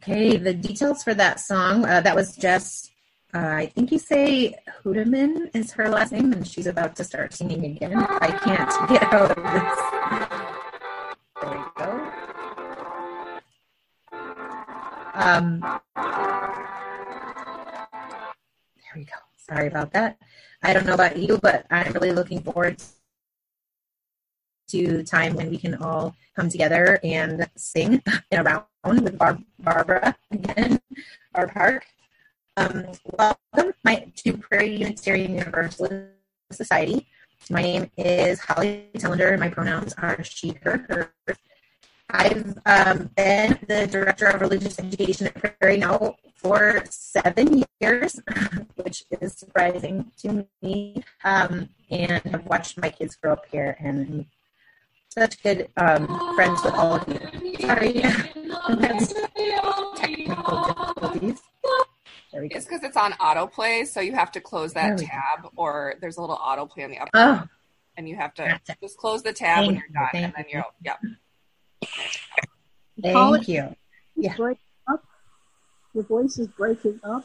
Okay, the details for that song, that was Jess, I think you say Hudeman is her last name, and she's about to start singing again. I can't get out of this. There we go. There we go. Sorry about that. I don't know about you, but I'm really looking forward to time when we can all come together and sing around with Barbara again, our park. Welcome to Prairie Unitarian Universalist Society. My name is Holly Tellender, and my pronouns are she, her, her. I've been the Director of Religious Education at Prairie now for 7 years, which is surprising to me, and I've watched my kids grow up here, and I'm such good friends with all of you. Sorry, that's technical difficulties. There we go. It's because it's on autoplay, so you have to close that tab, or there's a little autoplay on the upper, and you have to just close the tab when you're done, and then you're, Thank you. Yeah. Your voice is breaking up.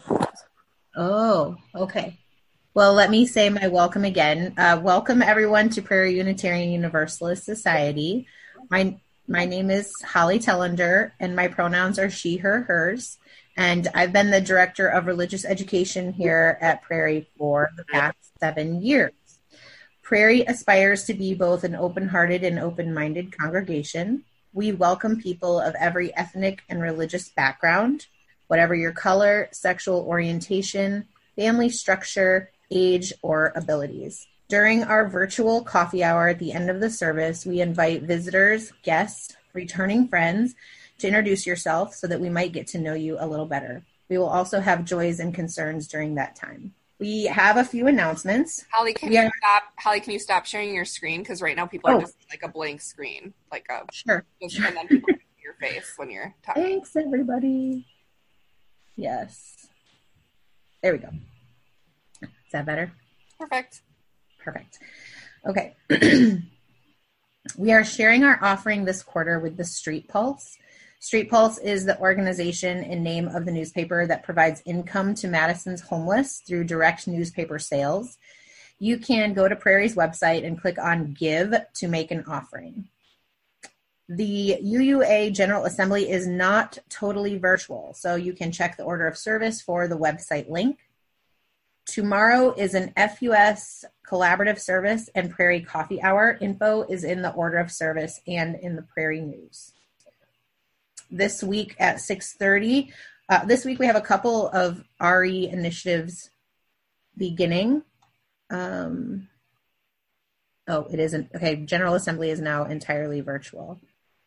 Oh, okay. Well, let me say my welcome again. Welcome, everyone, to Prairie Unitarian Universalist Society. My name is Holly Tellender, and my pronouns are she, her, hers. And I've been the Director of Religious Education here at Prairie for the past 7 years. Prairie aspires to be both an open-hearted and open-minded congregation. We welcome people of every ethnic and religious background, whatever your color, sexual orientation, family structure, age, or abilities. During our virtual coffee hour at the end of the service, we invite visitors, guests, returning friends to introduce yourself so that we might get to know you a little better. We will also have joys and concerns during that time. We have a few announcements. Holly, can you stop sharing your screen? Because right now people are just like a blank screen. Sure. And then people can see your face when you're talking. Thanks, everybody. Yes. There we go. Is that better? Perfect. Okay. We are sharing our offering this quarter with the Street Pulse. Street Pulse is the organization and name of the newspaper that provides income to Madison's homeless through direct newspaper sales. You can go to Prairie's website and click on Give to make an offering. The UUA General Assembly is not totally virtual, so you can check the order of service for the website link. Tomorrow is an FUS collaborative service and Prairie Coffee Hour. Info is in the order of service and in the Prairie News. This week at 6:30, this week we have a couple of RE initiatives beginning. It isn't. Okay, General Assembly is now entirely virtual.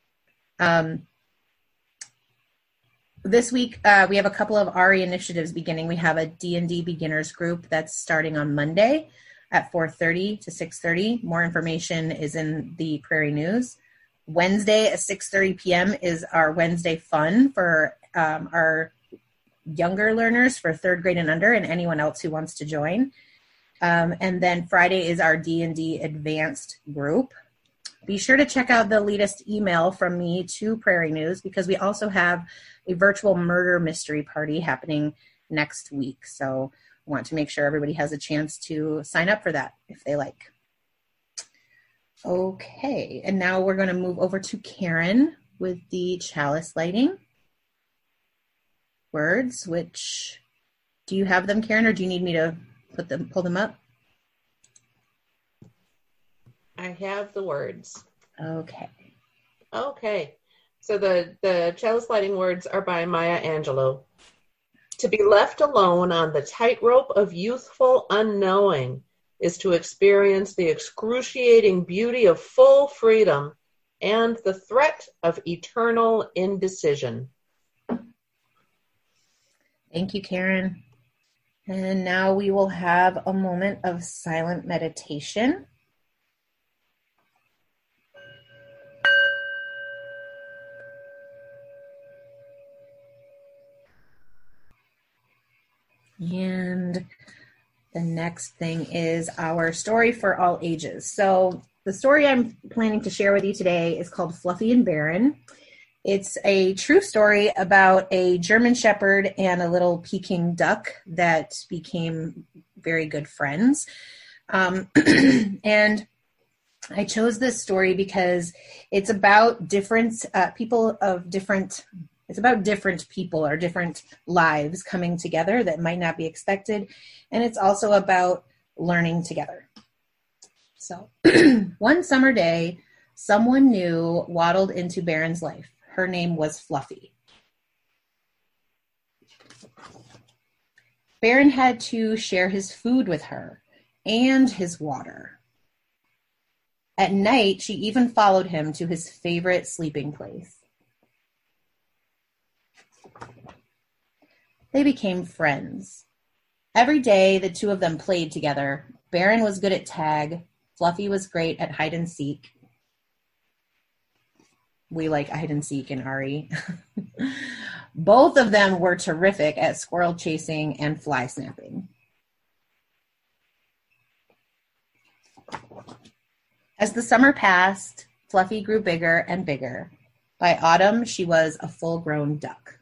This week, we have a couple of RE initiatives beginning. We have a D&D beginners group that's starting on Monday at 4:30 to 6:30. More information is in the Prairie News. Wednesday at 6:30 p.m. is our Wednesday fun for our younger learners for 3rd grade and under and anyone else who wants to join. And then Friday is our D&D advanced group. Be sure to check out the latest email from me to Prairie News because we also have a virtual murder mystery party happening next week. So I want to make sure everybody has a chance to sign up for that if they like. Okay, and now we're going to move over to Karen with the chalice lighting words, which, do you have them, Karen, or do you need me to pull them up? I have the words. Okay. So the chalice lighting words are by Maya Angelou. To be left alone on the tightrope of youthful unknowing is to experience the excruciating beauty of full freedom and the threat of eternal indecision. Thank you, Karen. And now we will have a moment of silent meditation. And the next thing is our story for all ages. So the story I'm planning to share with you today is called Fluffy and Barren. It's a true story about a German Shepherd and a little Peking duck that became very good friends. And I chose this story because it's about different people of different, it's about different people or different lives coming together that might not be expected. And it's also about learning together. So one summer day, someone new waddled into Baron's life. Her name was Fluffy. Baron had to share his food with her and his water. At night, she even followed him to his favorite sleeping place. They became friends. Every day, the two of them played together. Baron was good at tag. Fluffy was great at hide and seek. We like hide and seek in RE. Both of them were terrific at squirrel chasing and fly snapping. As the summer passed, Fluffy grew bigger and bigger. By autumn, she was a full-grown duck.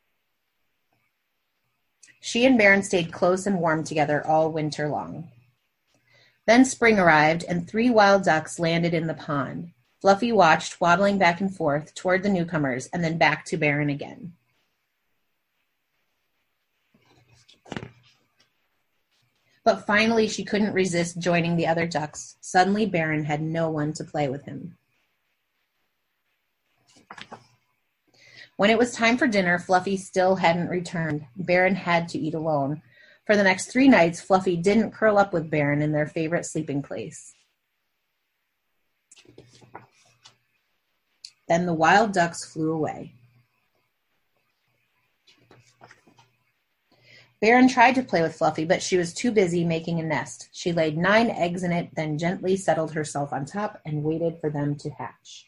She and Baron stayed close and warm together all winter long. Then spring arrived, and 3 wild ducks landed in the pond. Fluffy watched, waddling back and forth toward the newcomers, and then back to Baron again. But finally, she couldn't resist joining the other ducks. Suddenly, Baron had no one to play with him. When it was time for dinner, Fluffy still hadn't returned. Baron had to eat alone. For the next 3 nights, Fluffy didn't curl up with Baron in their favorite sleeping place. Then the wild ducks flew away. Baron tried to play with Fluffy, but she was too busy making a nest. She laid 9 eggs in it, then gently settled herself on top and waited for them to hatch.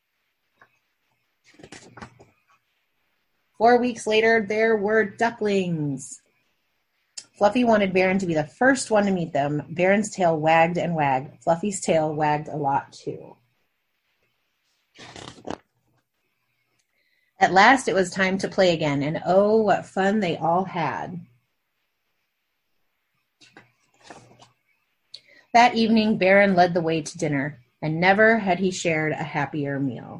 4 weeks later, there were ducklings. Fluffy wanted Baron to be the first one to meet them. Baron's tail wagged and wagged. Fluffy's tail wagged a lot, too. At last, it was time to play again, and oh, what fun they all had. That evening, Baron led the way to dinner, and never had he shared a happier meal.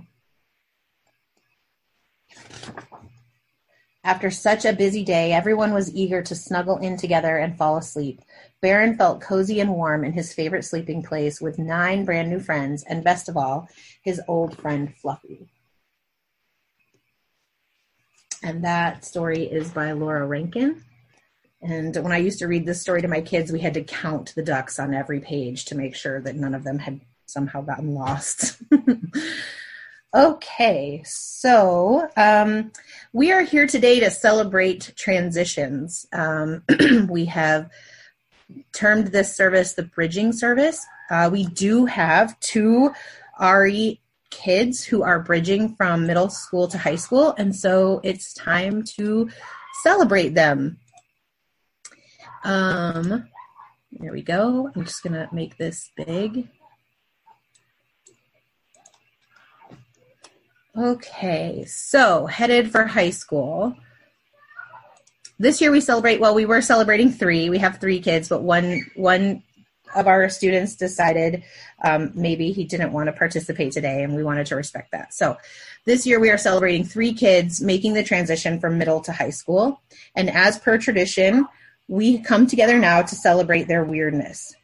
After such a busy day, everyone was eager to snuggle in together and fall asleep. Baron felt cozy and warm in his favorite sleeping place with 9 brand new friends, and best of all, his old friend Fluffy. And that story is by Laura Rankin. And when I used to read this story to my kids, we had to count the ducks on every page to make sure that none of them had somehow gotten lost. Okay, so we are here today to celebrate transitions. We have termed this service the bridging service. We do have 2 RE kids who are bridging from middle school to high school, and so it's time to celebrate them. There we go. I'm just gonna make this big. Okay, so headed for high school. This year we celebrate, well, we were celebrating 3. We have 3 kids, but one of our students decided maybe he didn't want to participate today, and we wanted to respect that. So this year we are celebrating 3 kids making the transition from middle to high school. And as per tradition, we come together now to celebrate their weirdness.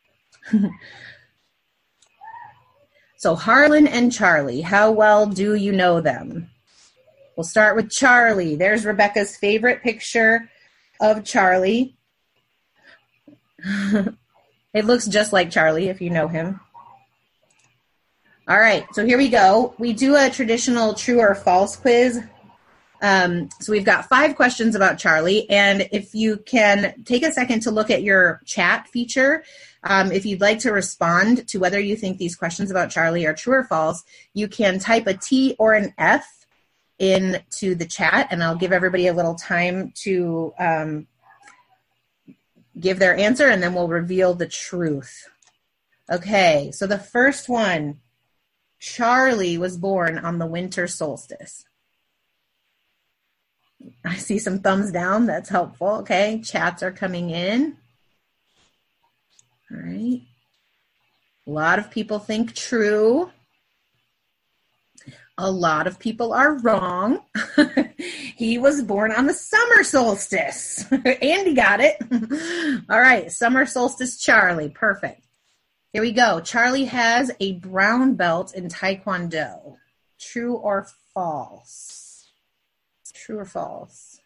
So Harlan and Charlie, how well do you know them? We'll start with Charlie. There's Rebecca's favorite picture of Charlie. It looks just like Charlie if you know him. All right, so here we go. We do a traditional true or false quiz. So we've got 5 questions about Charlie, and if you can take a second to look at your chat feature, if you'd like to respond to whether you think these questions about Charlie are true or false, you can type a T or an F into the chat, and I'll give everybody a little time to give their answer, and then we'll reveal the truth. Okay, so the first one. Charlie was born on the winter solstice. I see some thumbs down. That's helpful. Okay, chats are coming in. All right. A lot of people think true. A lot of people are wrong. He was born on the summer solstice. Andy got it. All right, summer solstice Charlie. Perfect. Here we go. Charlie has a brown belt in Taekwondo. True or false? True or false?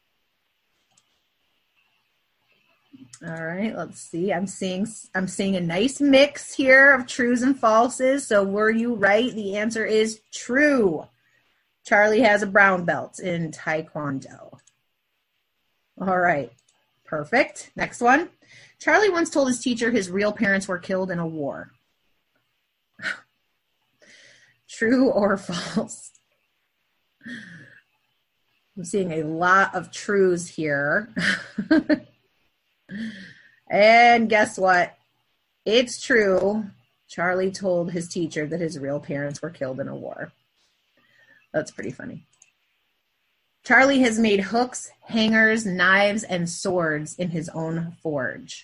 All right, let's see. I'm seeing a nice mix here of trues and falses. So were you right? The answer is true. Charlie has a brown belt in Taekwondo. All right, perfect. Next one. Charlie once told his teacher his real parents were killed in a war. True or false? I'm seeing a lot of trues here. And guess what? It's true. Charlie told his teacher that his real parents were killed in a war. That's pretty funny. Charlie has made hooks, hangers, knives, and swords in his own forge.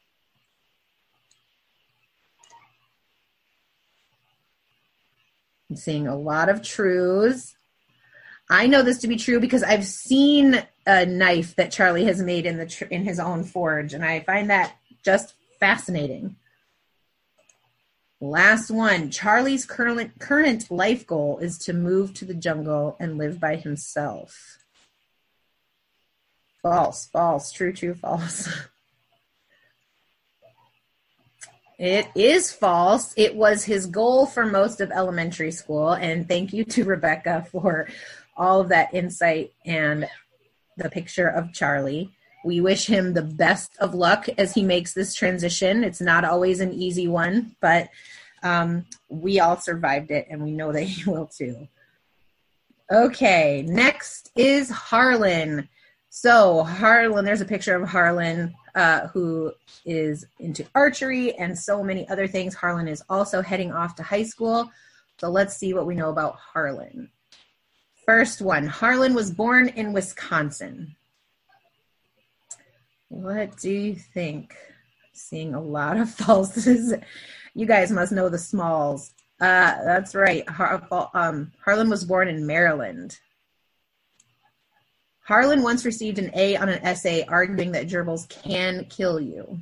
I'm seeing a lot of trues. I know this to be true because I've seen a knife that Charlie has made in his own forge, and I find that just fascinating. Last one. Charlie's current life goal is to move to the jungle and live by himself. False, false, true, true, false. It is false. It was his goal for most of elementary school, and thank you to Rebecca for all of that insight and the picture of Charlie. We wish him the best of luck as he makes this transition. It's not always an easy one, but we all survived it, and we know that he will too. Okay, next is Harlan. So Harlan, there's a picture of Harlan who is into archery and so many other things. Harlan is also heading off to high school. So let's see what we know about Harlan. First one, Harlan was born in Wisconsin. What do you think? Seeing a lot of falses. You guys must know the smalls. That's right. Harlan was born in Maryland. Harlan once received an A on an essay arguing that gerbils can kill you.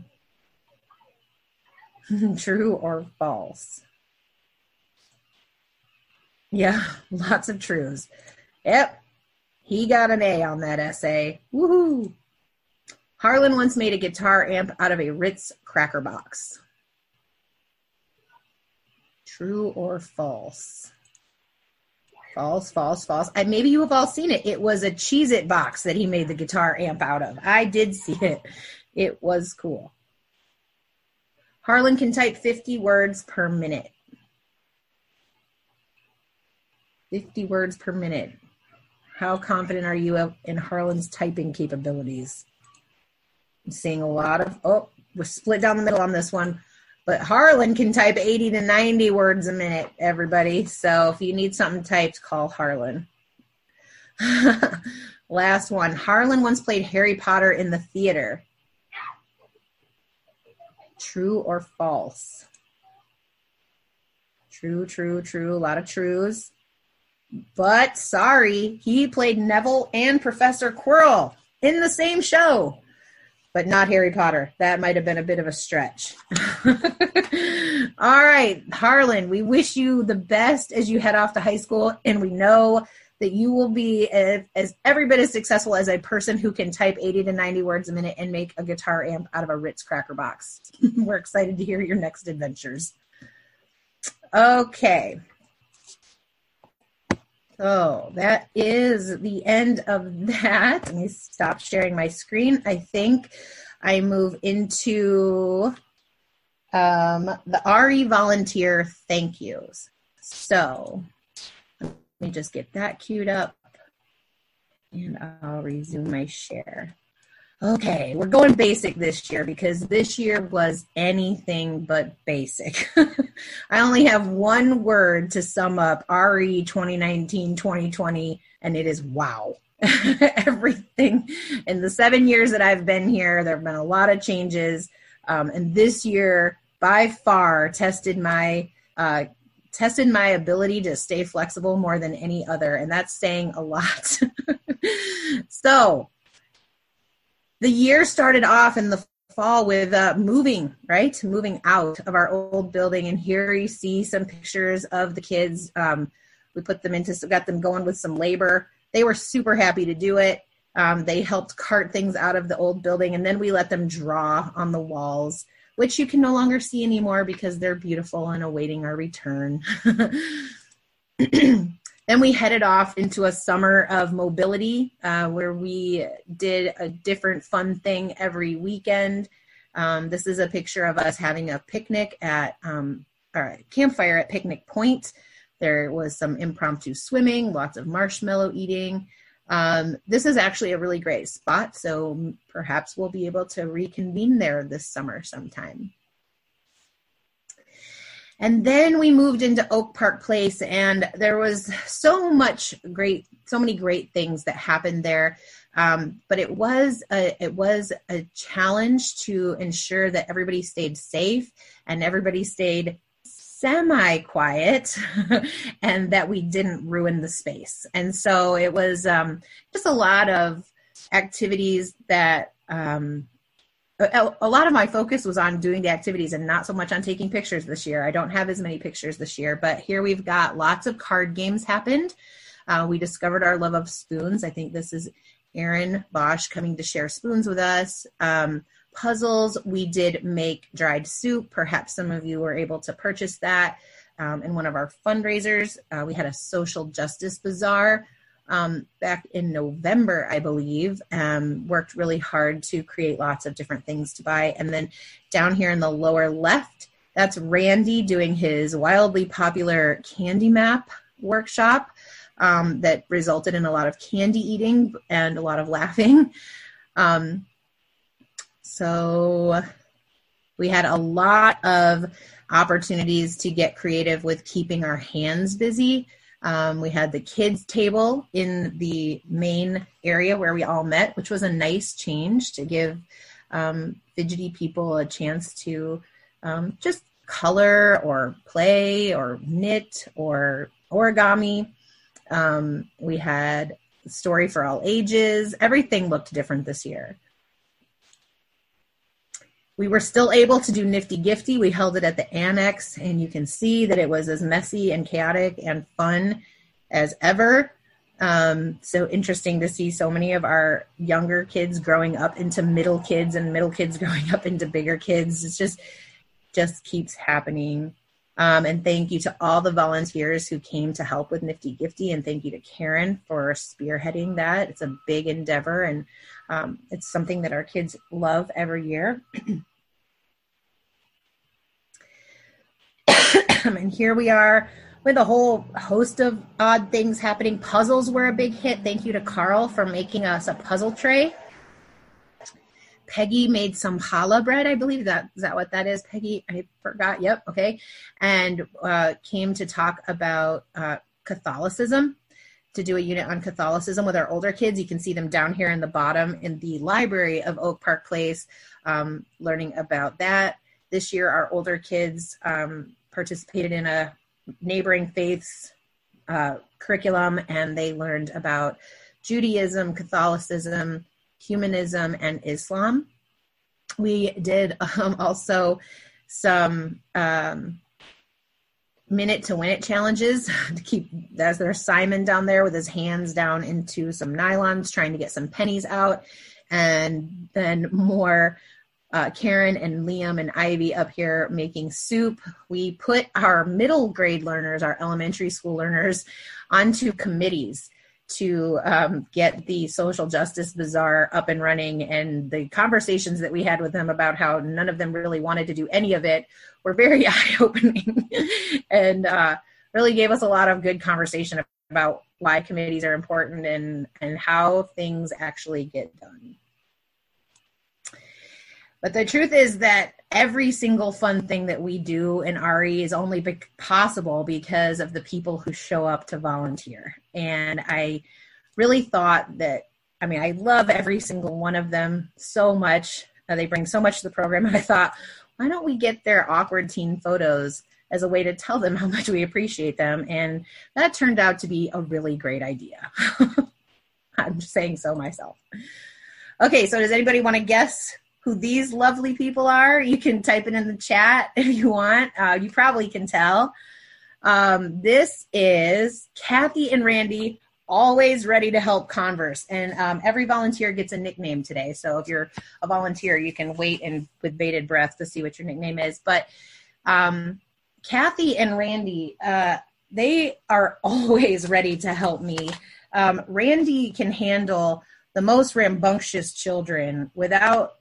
True or false? Yeah, lots of trues. Yep, he got an A on that essay. Woohoo! Harlan once made a guitar amp out of a Ritz cracker box. True or false? False, false, false. Maybe you have all seen it. It was a Cheez-It box that he made the guitar amp out of. I did see it. It was cool. Harlan can type 50 words per minute. 50 words per minute. How confident are you in Harlan's typing capabilities? I'm seeing a lot of, we're split down the middle on this one. But Harlan can type 80 to 90 words a minute, everybody. So if you need something typed, call Harlan. Last one. Harlan once played Harry Potter in the theater. True or false? True, true, true. A lot of trues. But sorry, he played Neville and Professor Quirrell in the same show. But not Harry Potter. That might have been a bit of a stretch. All right, Harlan, we wish you the best as you head off to high school, and we know that you will be as every bit as successful as a person who can type 80 to 90 words a minute and make a guitar amp out of a Ritz cracker box. We're excited to hear your next adventures. Okay. So that is the end of that. Let me stop sharing my screen. I think I move into the RE volunteer thank yous. So let me just get that queued up and I'll resume my share. Okay, we're going basic this year because this year was anything but basic. I only have one word to sum up RE 2019-2020, and it is wow. Everything in the 7 years that I've been here, there have been a lot of changes. And this year, by far, tested my ability to stay flexible more than any other, and that's saying a lot. So the year started off in the fall with moving out of our old building, and here you see some pictures of the kids. We got them going with some labor. They were super happy to do it. They helped cart things out of the old building, and then we let them draw on the walls, which you can no longer see anymore because they're beautiful and awaiting our return. Then we headed off into a summer of mobility where we did a different fun thing every weekend. This is a picture of us having a picnic or a campfire at Picnic Point. There was some impromptu swimming, lots of marshmallow eating. This is actually a really great spot, so perhaps we'll be able to reconvene there this summer sometime. And then we moved into Oak Park Place, and there was so many great things that happened there. But it was a challenge to ensure that everybody stayed safe and everybody stayed semi-quiet and that we didn't ruin the space. And so it was just a lot of activities that a lot of my focus was on doing the activities and not so much on taking pictures this year. I don't have as many pictures this year, but here we've got lots of card games happened. We discovered our love of spoons. I think this is Erin Bosch coming to share spoons with us. Puzzles. We did make dried soup. Perhaps some of you were able to purchase that in one of our fundraisers. We had a social justice bazaar back in November, I believe. Worked really hard to create lots of different things to buy. And then down here in the lower left, that's Randy doing his wildly popular candy map workshop that resulted in a lot of candy eating and a lot of laughing. So we had a lot of opportunities to get creative with keeping our hands busy. We had the kids table in the main area where we all met, which was a nice change to give fidgety people a chance to just color or play or knit or origami. We had story for all ages. Everything looked different this year. We were still able to do Nifty Gifty. We held it at the Annex, and you can see that it was as messy and chaotic and fun as ever. So interesting to see so many of our younger kids growing up into middle kids and middle kids growing up into bigger kids. It's just keeps happening. And thank you to all the volunteers who came to help with Nifty Gifty, and thank you to Karen for spearheading that. It's a big endeavor, and it's something that our kids love every year. And here we are with a whole host of odd things happening. Puzzles were a big hit. Thank you to Carl for making us a puzzle tray. Peggy made some challah bread, I believe. Is that what that is, Peggy? I forgot. Yep. Okay. And came to talk about Catholicism, to do a unit on Catholicism with our older kids. You can see them down here in the bottom in the library of Oak Park Place, learning about that. This year, our older kids participated in a neighboring faiths curriculum, and they learned about Judaism, Catholicism, humanism, and Islam. We did also some minute to win it challenges to keep, as there's Simon down there with his hands down into some nylons trying to get some pennies out, and then more Karen and Liam and Ivy up here making soup. We put our middle grade learners, our elementary school learners, onto committees to get the social justice bazaar up and running, and the conversations that we had with them about how none of them really wanted to do any of it were very eye-opening and really gave us a lot of good conversation about why committees are important and how things actually get done. But the truth is that every single fun thing that we do in RE is only possible because of the people who show up to volunteer. And I really thought that, I love every single one of them so much. They bring so much to the program. And I thought, why don't we get their awkward teen photos as a way to tell them how much we appreciate them? And that turned out to be a really great idea. I'm just saying so myself. Okay, so does anybody want to guess who these lovely people are? You can type it in the chat if you want. You probably can tell. This is Kathy and Randy, always ready to help Converse. And every volunteer gets a nickname today. So if you're a volunteer, you can wait and with bated breath to see what your nickname is. But Kathy and Randy, they are always ready to help me. Randy can handle the most rambunctious children without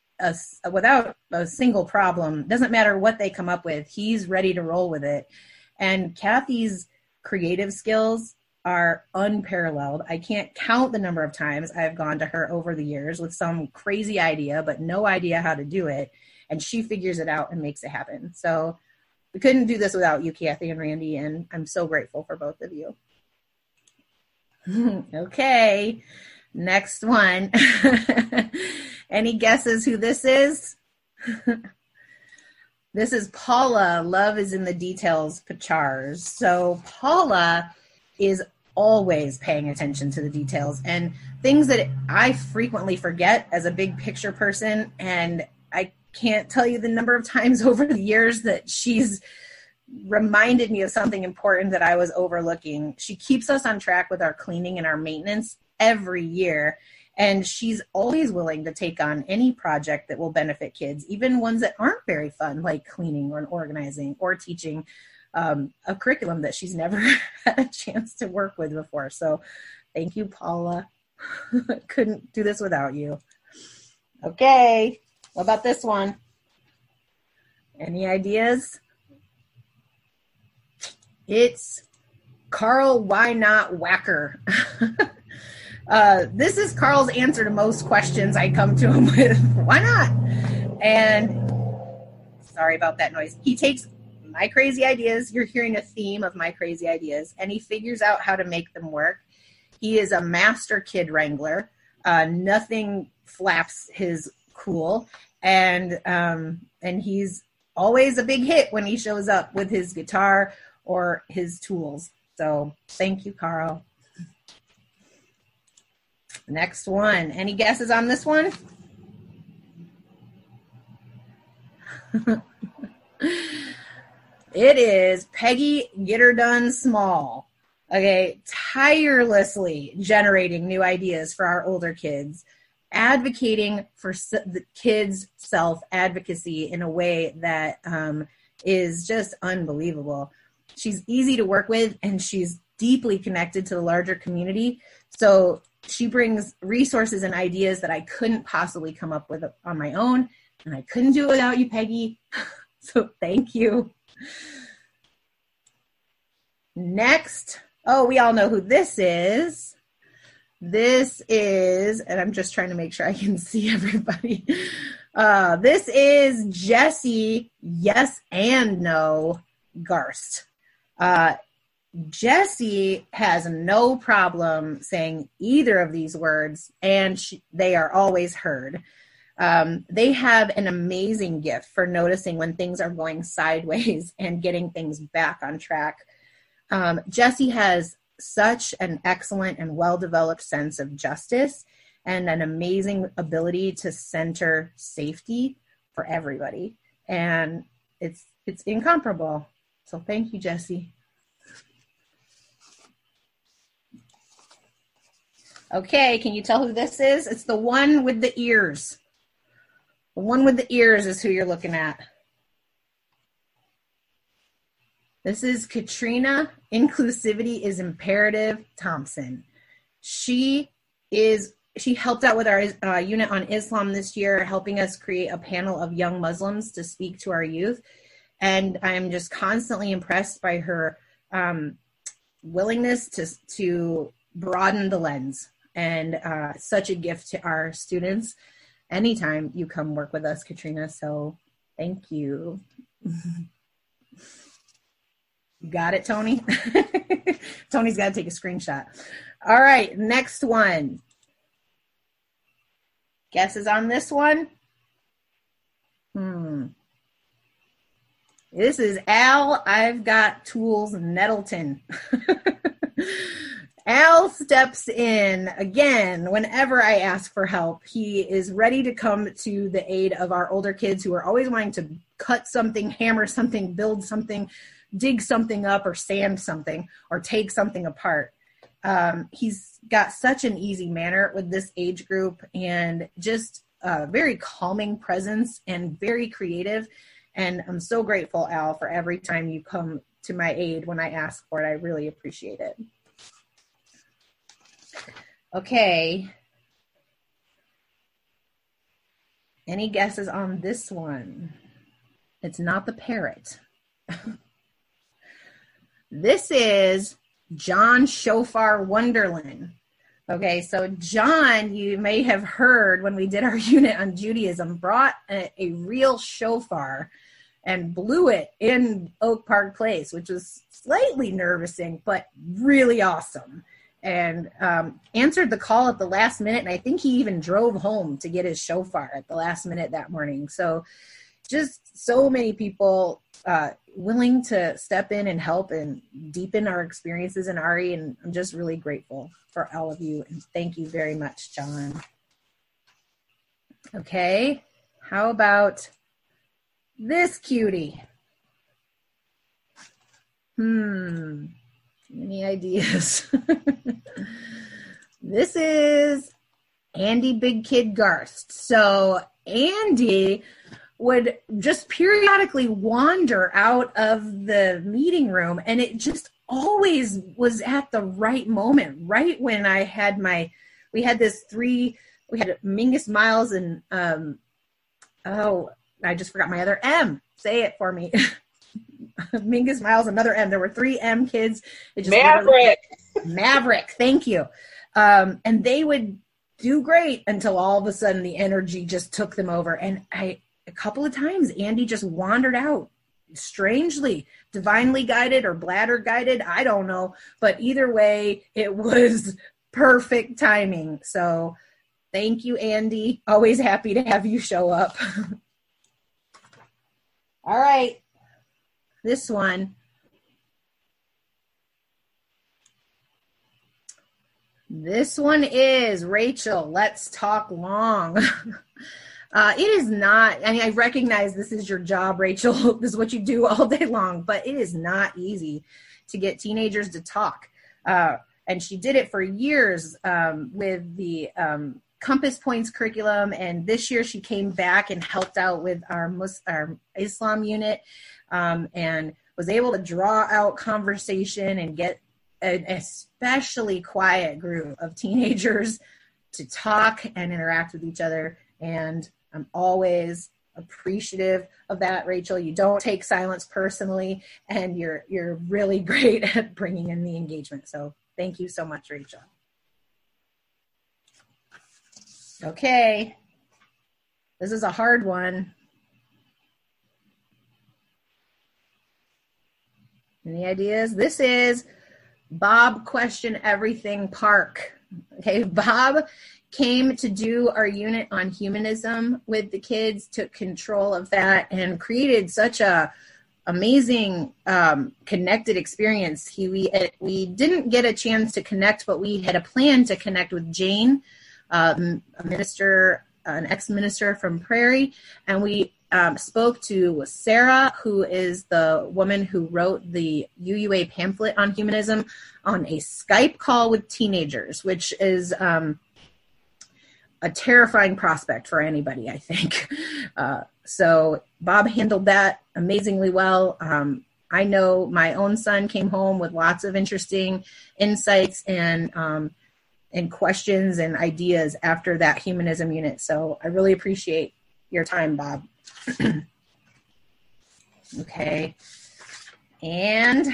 a single problem. Doesn't matter what they come up with, he's ready to roll with it. And Kathy's creative skills are unparalleled. I can't count the number of times I've gone to her over the years with some crazy idea, but no idea how to do it. And she figures it out and makes it happen. So we couldn't do this without you, Kathy and Randy, and I'm so grateful for both of you. Okay, next one. Any guesses who this is? This is Paula, Love is in the Details, Pachars. So Paula is always paying attention to the details and things that I frequently forget as a big picture person. And I can't tell you the number of times over the years that she's reminded me of something important that I was overlooking. She keeps us on track with our cleaning and our maintenance every year. And she's always willing to take on any project that will benefit kids, even ones that aren't very fun, like cleaning or organizing or teaching a curriculum that she's never had a chance to work with before. So thank you, Paula. Couldn't do this without you. Okay, what about this one? Any ideas? It's Carl Why Not Whacker. This is Carl's answer to most questions I come to him with. Why not? And sorry about that noise. He takes my crazy ideas. You're hearing a theme of my crazy ideas, and he figures out how to make them work. He is a master kid wrangler. Nothing flaps his cool, and he's always a big hit when he shows up with his guitar or his tools. So thank you, Carl. Next one. Any guesses on this one? It is Peggy Get Her Done Small. Okay, tirelessly generating new ideas for our older kids, advocating for the kids' self-advocacy in a way that is just unbelievable. She's easy to work with, and she's deeply connected to the larger community. So she brings resources and ideas that I couldn't possibly come up with on my own, and I couldn't do it without you, Peggy. So thank you. Next. Oh, we all know who this is. This is, and I'm just trying to make sure I can see everybody. This is Jessie, Yes and No Garst. Jessie has no problem saying either of these words, and they are always heard. They have an amazing gift for noticing when things are going sideways and getting things back on track. Jessie has such an excellent and well-developed sense of justice and an amazing ability to center safety for everybody. And it's incomparable. So thank you, Jessie. Okay, can you tell who this is? It's the one with the ears. The one with the ears is who you're looking at. This is Katrina, Inclusivity is Imperative Thompson. She helped out with our unit on Islam this year, helping us create a panel of young Muslims to speak to our youth. And I'm just constantly impressed by her willingness to broaden the lens, and such a gift to our students. anytime you come work with us, Katrina. So thank you. You got it, Tony? Tony's got to take a screenshot. All right, next one. Guesses on this one? This is Al, I've Got Tools Nettleton. Al steps in again whenever I ask for help. He is ready to come to the aid of our older kids who are always wanting to cut something, hammer something, build something, dig something up, or sand something, or take something apart. He's got such an easy manner with this age group, and just a very calming presence and very creative. And I'm so grateful, Al, for every time you come to my aid when I ask for it. I really appreciate it. Okay. Any guesses on this one? It's not the parrot. This is John Shofar Wonderland. Okay, so John, you may have heard when we did our unit on Judaism, brought a real shofar and blew it in Oak Park Place, which was slightly nervousing, but really awesome. And answered the call at the last minute, and I think he even drove home to get his shofar at the last minute that morning. So just so many people willing to step in and help and deepen our experiences in RE, and I'm just really grateful for all of you, and thank you very much, John. Okay, how about this cutie? Any ideas? This is Andy Big Kid Garst. So Andy would just periodically wander out of the meeting room, and it just always was at the right moment, right when I had we had Mingus Miles and, I just forgot my other M. Say it for me. Mingus Miles, another M. There were 3 M kids. Maverick. Thank you. And they would do great until all of a sudden the energy just took them over. And a couple of times, Andy just wandered out, strangely, divinely guided or bladder guided. I don't know. But either way, it was perfect timing. So thank you, Andy. Always happy to have you show up. All right. This one. This one is Rachel. Let's talk long. It is not, I recognize this is your job, Rachel. This is what you do all day long, but it is not easy to get teenagers to talk. And she did it for years with the Compass Points curriculum. And this year she came back and helped out with our Islam unit and was able to draw out conversation and get an especially quiet group of teenagers to talk and interact with each other. And I'm always appreciative of that, Rachel. You don't take silence personally, and you're really great at bringing in the engagement. So thank you so much, Rachel. Okay. This is a hard one. Any ideas? This is Bob Question Everything Park. Okay, Bob came to do our unit on humanism with the kids, took control of that, and created such a amazing connected experience. We didn't get a chance to connect, but we had a plan to connect with Jane, a minister, an ex-minister from Prairie, and we spoke to Sarah, who is the woman who wrote the UUA pamphlet on humanism, on a Skype call with teenagers, which is a terrifying prospect for anybody, I think. So Bob handled that amazingly well. I know my own son came home with lots of interesting insights and questions and ideas after that humanism unit. So I really appreciate your time, Bob. Okay. And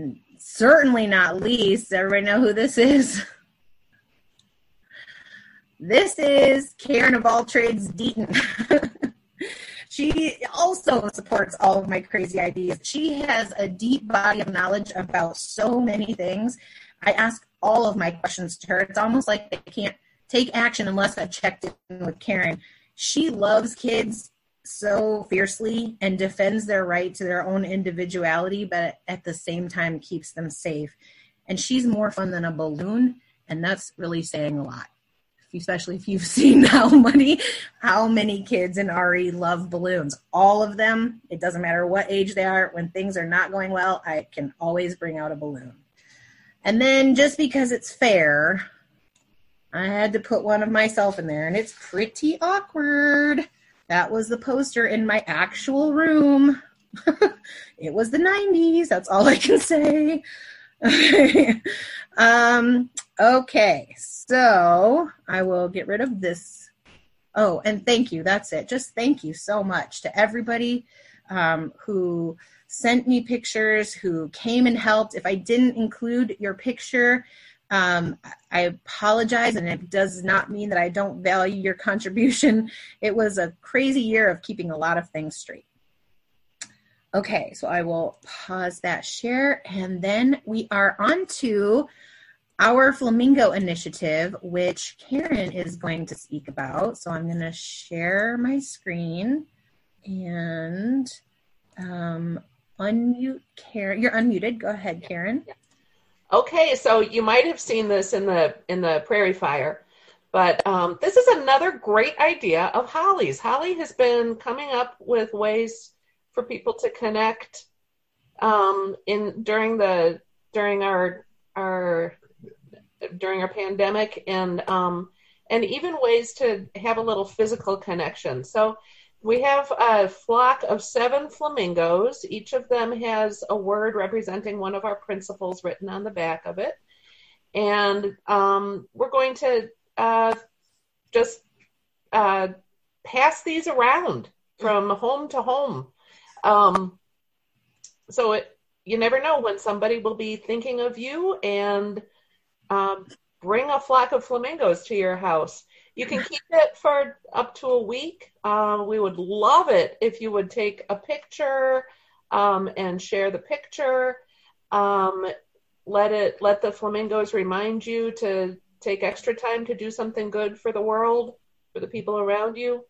certainly not least, everybody know who this is? This is Karen of All Trades Deaton. She also supports all of my crazy ideas. She has a deep body of knowledge about so many things. I ask all of my questions to her. It's almost like I can't take action unless I've checked in with Karen. She loves kids so fiercely and defends their right to their own individuality, but at the same time keeps them safe. And she's more fun than a balloon, and that's really saying a lot, especially if you've seen how many kids in RE love balloons. All of them, it doesn't matter what age they are, when things are not going well, I can always bring out a balloon. And then just because it's fair, I had to put one of myself in there, and it's pretty awkward. That was the poster in my actual room. It was the 90s. That's all I can say. Okay, so I will get rid of this. Oh, and thank you. That's it. Just thank you so much to everybody who sent me pictures, who came and helped. If I didn't include your picture, I apologize, and it does not mean that I don't value your contribution. It was a crazy year of keeping a lot of things straight. Okay, so I will pause that share, and then we are on to our Flamingo initiative, which Karen is going to speak about. So I'm going to share my screen and unmute Karen. You're unmuted. Go ahead, Karen. Okay, so you might have seen this in the Prairie Fire, but this is another great idea of Holly's. Holly has been coming up with ways for people to connect during our pandemic, and even ways to have a little physical connection. So we have a flock of 7 flamingos. Each of them has a word representing one of our principles written on the back of it. And we're going to just pass these around from home to home. So you never know when somebody will be thinking of you and bring a flock of flamingos to your house. You can keep it for up to a week. We would love it if you would take a picture and share the picture. Let the flamingos remind you to take extra time to do something good for the world, for the people around you.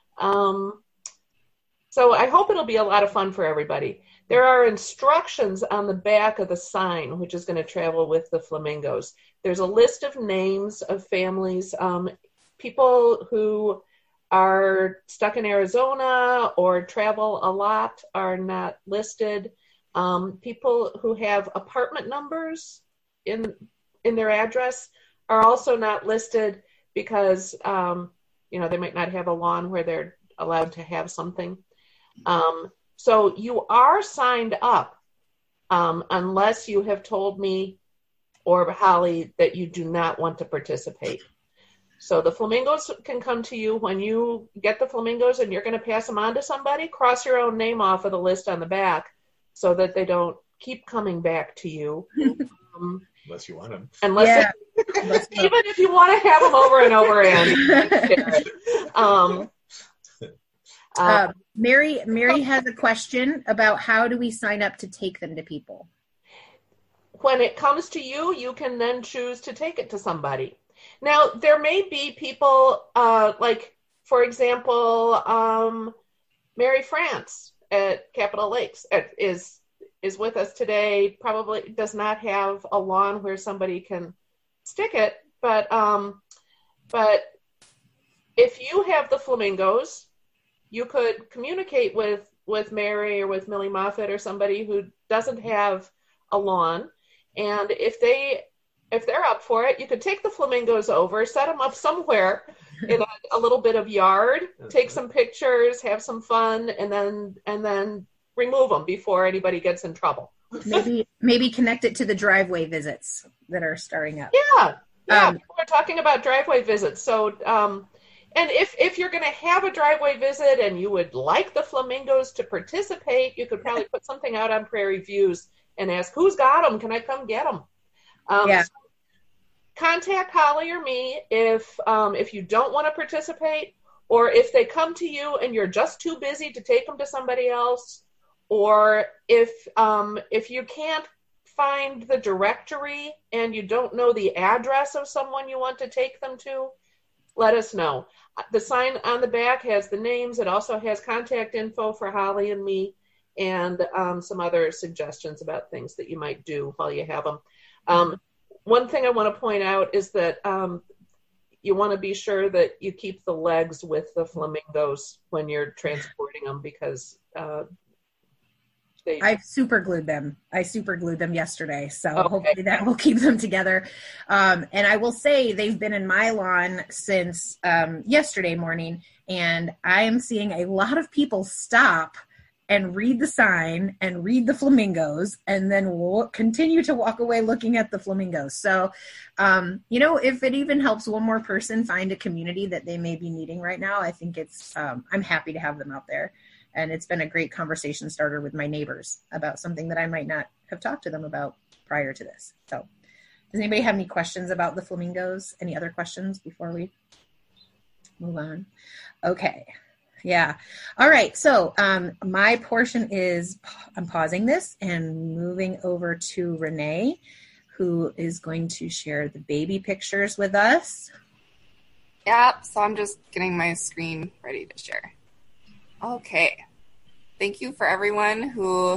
So I hope it'll be a lot of fun for everybody. There are instructions on the back of the sign, which is going to travel with the flamingos. There's a list of names of families. People who are stuck in Arizona or travel a lot are not listed. People who have apartment numbers in their address are also not listed because they might not have a lawn where they're allowed to have something. So you are signed up unless you have told me or Holly that you do not want to participate. So the flamingos can come to you when you get the flamingos and you're going to pass them on to somebody. Cross your own name off of the list on the back so that they don't keep coming back to you. Unless you want them. Even if you want to have them over and over again. Mary has a question about how do we sign up to take them to people? When it comes to you, you can then choose to take it to somebody. Now, there may be people, like, for example, Mary France at Capitol Lakes is with us today, probably does not have a lawn where somebody can stick it, but if you have the flamingos, you could communicate with Mary or with Millie Moffitt or somebody who doesn't have a lawn, and if they're up for it, you could take the flamingos over, set them up somewhere in a little bit of yard, take some pictures, have some fun, and then remove them before anybody gets in trouble. Maybe connect it to the driveway visits that are starting up. Yeah. We're talking about driveway visits. So, and if you're going to have a driveway visit and you would like the flamingos to participate, you could probably put something out on Prairie Views and ask, who's got them? Can I come get them? contact Holly or me if you don't want to participate, or if they come to you and you're just too busy to take them to somebody else, or if you can't find the directory and you don't know the address of someone you want to take them to, let us know. The sign on the back has the names. It also has contact info for Holly and me, and some other suggestions about things that you might do while you have them. One thing I want to point out is that you want to be sure that you keep the legs with the flamingos when you're transporting them, because I super glued them yesterday, so hopefully that will keep them together. And I will say they've been in my lawn since yesterday morning, and I am seeing a lot of people stop and read the sign and read the flamingos, and then continue to walk away looking at the flamingos. So, if it even helps one more person find a community that they may be needing right now, I think I'm happy to have them out there. And it's been a great conversation starter with my neighbors about something that I might not have talked to them about prior to this. So does anybody have any questions about the flamingos? Any other questions before we move on? Okay. Yeah. All right. So my portion is, I'm pausing this and moving over to Renee, who is going to share the baby pictures with us. Yeah. So I'm just getting my screen ready to share. Okay. Thank you for everyone who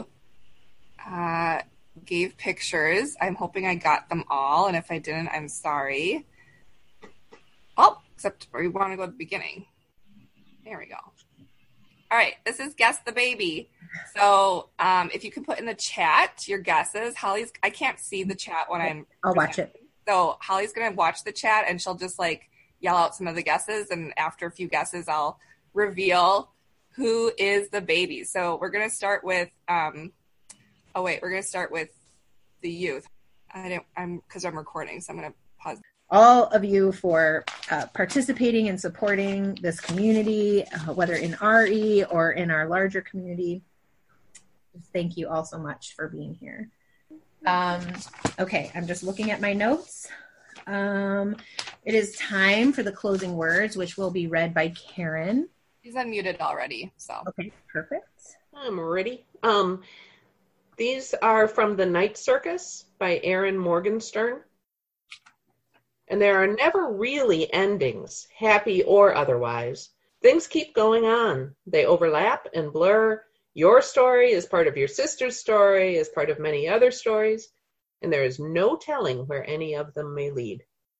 gave pictures. I'm hoping I got them all, and if I didn't, I'm sorry. Oh, except we want to go to the beginning. There we go. All right, this is Guess the Baby. So if you can put in the chat your guesses. I can't see the chat when I'll watch it. So Holly's going to watch the chat, and she'll just yell out some of the guesses, and after a few guesses, I'll reveal who is the baby. So we're going to start with, we're going to start with the youth. Because I'm recording, so I'm going to pause. All of you for participating and supporting this community, whether in RE or in our larger community. Thank you all so much for being here. Okay, I'm just looking at my notes. It is time for the closing words, which will be read by Karen. He's unmuted already, so. Okay, perfect. I'm ready. These are from The Night Circus by Erin Morgenstern. And there are never really endings, happy or otherwise. Things keep going on. They overlap and blur. Your story is part of your sister's story, is part of many other stories, and there is no telling where any of them may lead.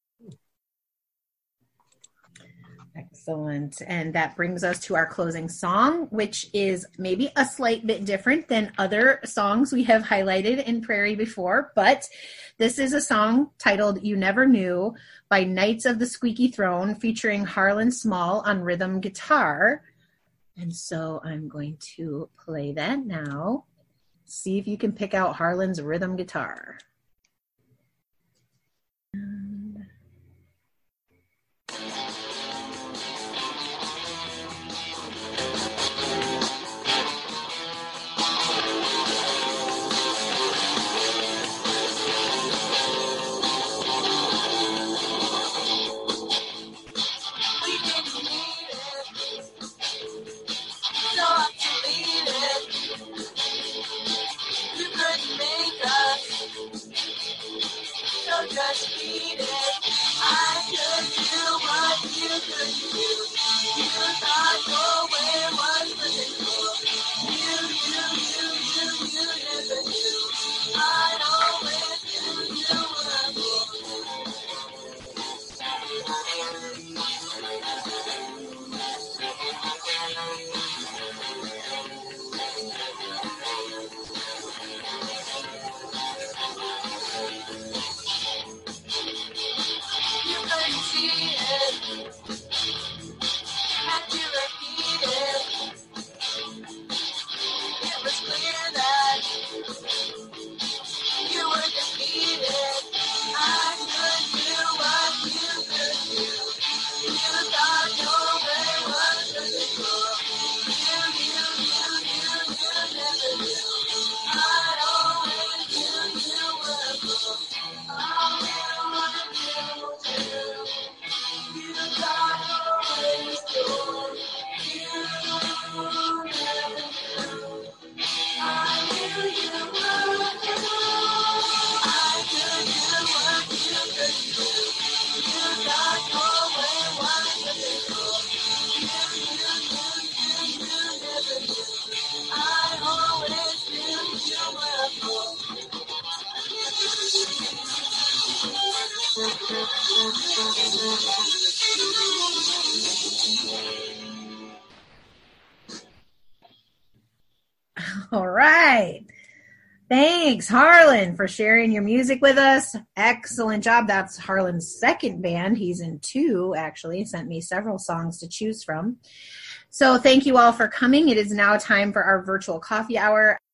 Excellent. And that brings us to our closing song, which is maybe a slight bit different than other songs we have highlighted in Prairie before, but this is a song titled You Never Knew by Knights of the Squeaky Throne, featuring Harlan Small on rhythm guitar. And so I'm going to play that now. See if you can pick out Harlan's rhythm guitar. Just beat it. I could do what you couldn't do. You thought your way was living cool. You never knew. I always knew you were a fool. You couldn't see it. Had to repeat All right. Thanks, Harlan, for sharing your music with us. Excellent job. That's Harlan's second band. He's in 2, actually. Sent me several songs to choose from. So thank you all for coming. It is now time for our virtual coffee hour.